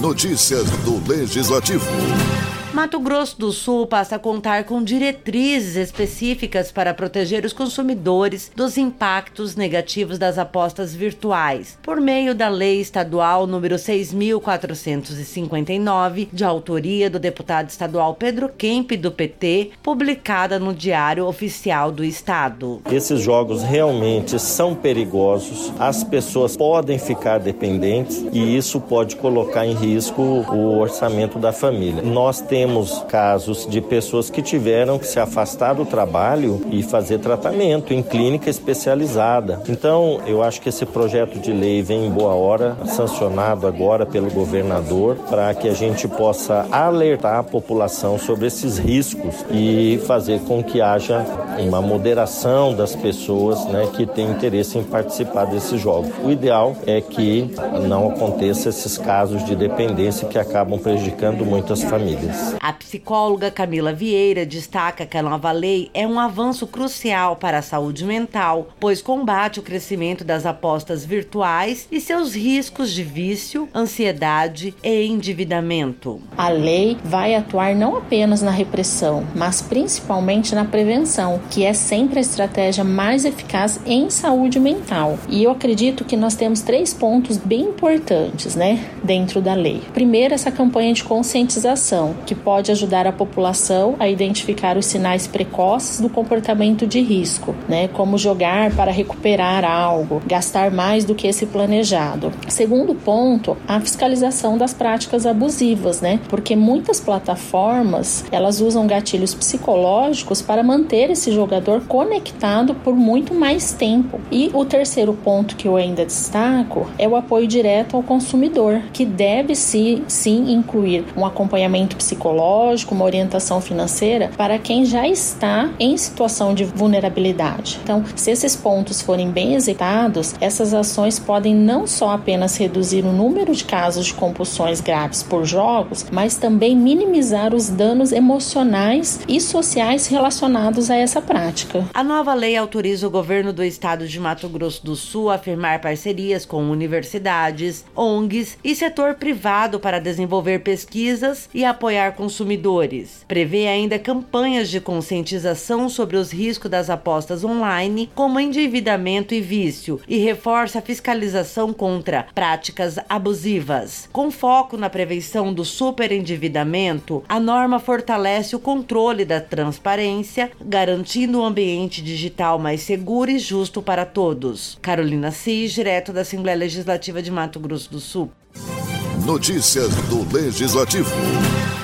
Notícias do Legislativo. Mato Grosso do Sul passa a contar com diretrizes específicas para proteger os consumidores dos impactos negativos das apostas virtuais, por meio da Lei Estadual número 6.459, de autoria do deputado estadual Pedro Kemp, do PT, publicada no Diário Oficial do Estado. Esses jogos realmente são perigosos, as pessoas podem ficar dependentes e isso pode colocar em risco o orçamento da família. Nós temos casos de pessoas que tiveram que se afastar do trabalho e fazer tratamento em clínica especializada. Então, eu acho que esse projeto de lei vem em boa hora, sancionado agora pelo governador, para que a gente possa alertar a população sobre esses riscos e fazer com que haja uma moderação das pessoas, que têm interesse em participar desses jogos. O ideal é que não aconteça esses casos de dependência que acabam prejudicando muitas famílias. A psicóloga Camila Vieira destaca que a nova lei é um avanço crucial para a saúde mental, pois combate o crescimento das apostas virtuais e seus riscos de vício, ansiedade e endividamento. A lei vai atuar não apenas na repressão, mas principalmente na prevenção, que é sempre a estratégia mais eficaz em saúde mental. E eu acredito que nós temos 3 pontos bem importantes, dentro da lei. Primeiro, essa campanha de conscientização, que pode ajudar a população a identificar os sinais precoces do comportamento de risco, como jogar para recuperar algo, gastar mais do que esse planejado. Segundo ponto, a fiscalização das práticas abusivas, porque muitas plataformas, elas usam gatilhos psicológicos para manter esse jogador conectado por muito mais tempo. E o terceiro ponto que eu ainda destaco é o apoio direto ao consumidor, que deve sim incluir um acompanhamento psicológico, uma orientação financeira para quem já está em situação de vulnerabilidade. Então, se esses pontos forem bem executados, essas ações podem não só apenas reduzir o número de casos de compulsões graves por jogos, mas também minimizar os danos emocionais e sociais relacionados a essa prática. A nova lei autoriza o governo do estado de Mato Grosso do Sul a firmar parcerias com universidades, ONGs e setor privado para desenvolver pesquisas e apoiar consumidores. Prevê ainda campanhas de conscientização sobre os riscos das apostas online, como endividamento e vício, e reforça a fiscalização contra práticas abusivas. Com foco na prevenção do superendividamento, a norma fortalece o controle da transparência, garantindo um ambiente digital mais seguro e justo para todos. Carolina Cis, direto da Assembleia Legislativa de Mato Grosso do Sul. Notícias do Legislativo.